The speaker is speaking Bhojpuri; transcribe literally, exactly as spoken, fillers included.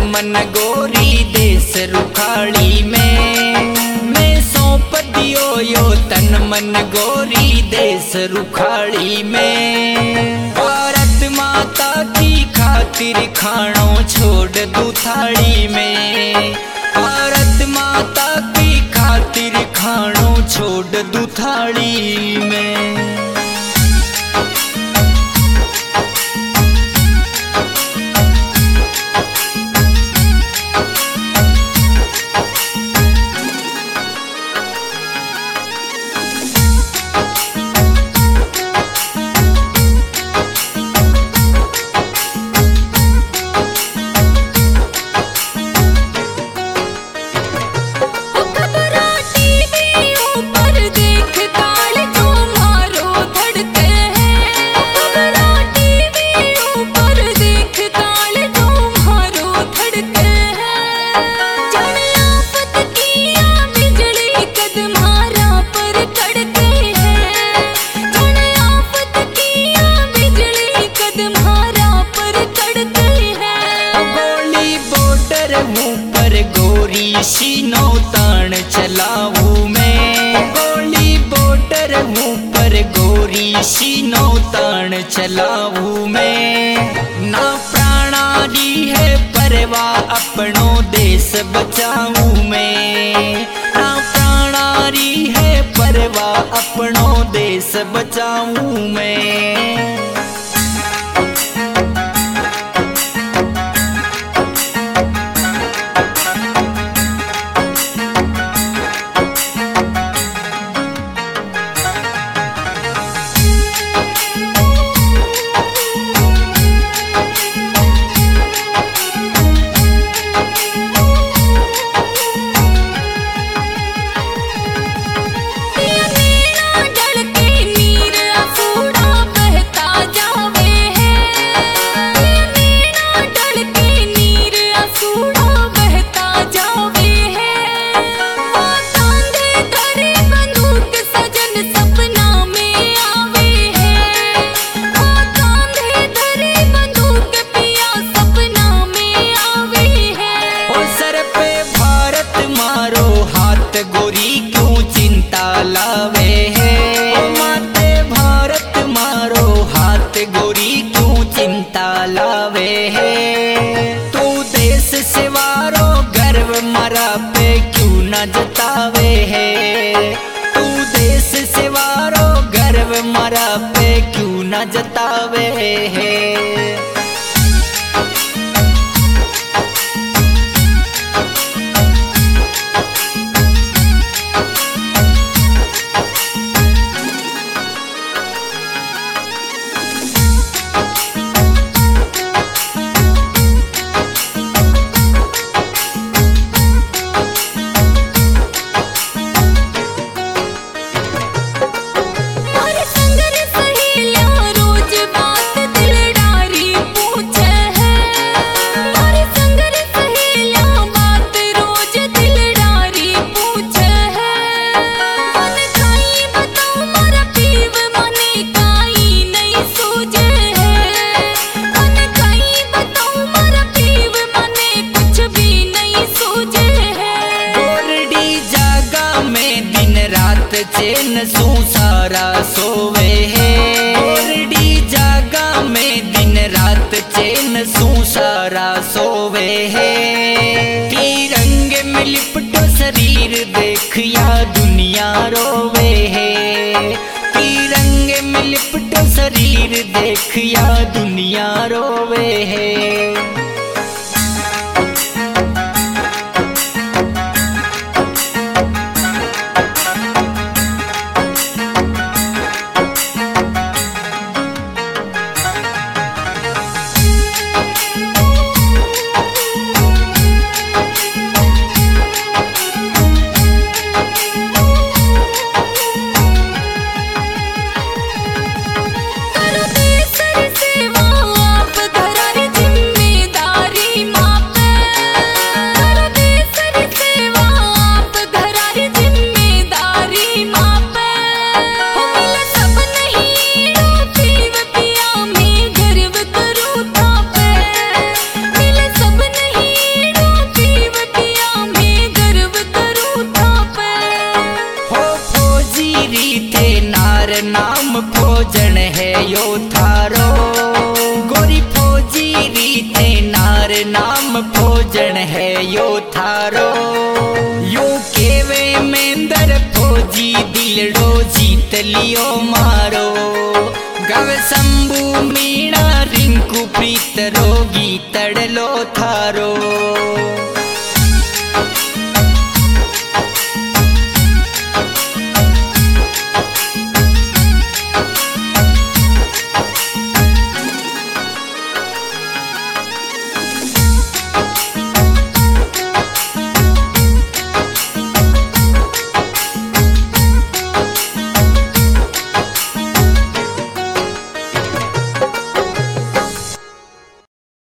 मन गोरी देश रुखाड़ी में। मैं सौंप दियो यो तन मन गोरी देश रुखाड़ी में। भारत माता की खातिर खाणो छोड़ दूं थाली में। भारत माता की खातिर खाणो छोड़ दूं थाली में। सीनो तान चलाऊं मैं। गोली बॉर्डर मुँह पर गोरी सीनो तान चलाऊं मैं। ना प्राणाली है परवाह अपनो देश बचाऊं मैं। ना प्राणाली है परवाह अपनो देश बचाऊं मैं। गोरी क्यों चिंता लावे है। ओ माते भारत मारो हाथ गोरी क्यों चिंता लावे है। तू देश सेवारो गर्व मरा पे क्यों न जतावे है। तू देश सेवारो गर्व मरा पे क्यों न जतावे है। चैन सू सारा सोवे है। गोरडी जागा में दिन रात चैन सू सारा सोवे है। तिरंग में लिपटो शरीर देख या दुनिया रोवे है। तिरंग में लिपटो शरीर देख या दुनिया रोवे है। करो देश सेवा आप धरारी जिम्मे। नाम भोजन है यो थारो। यू केवे मेंदर फौजी दिलड़ो जीत लियो मारो। गव शंभू मीणा रिंकू प्रीत रोगी तड़लो थारो।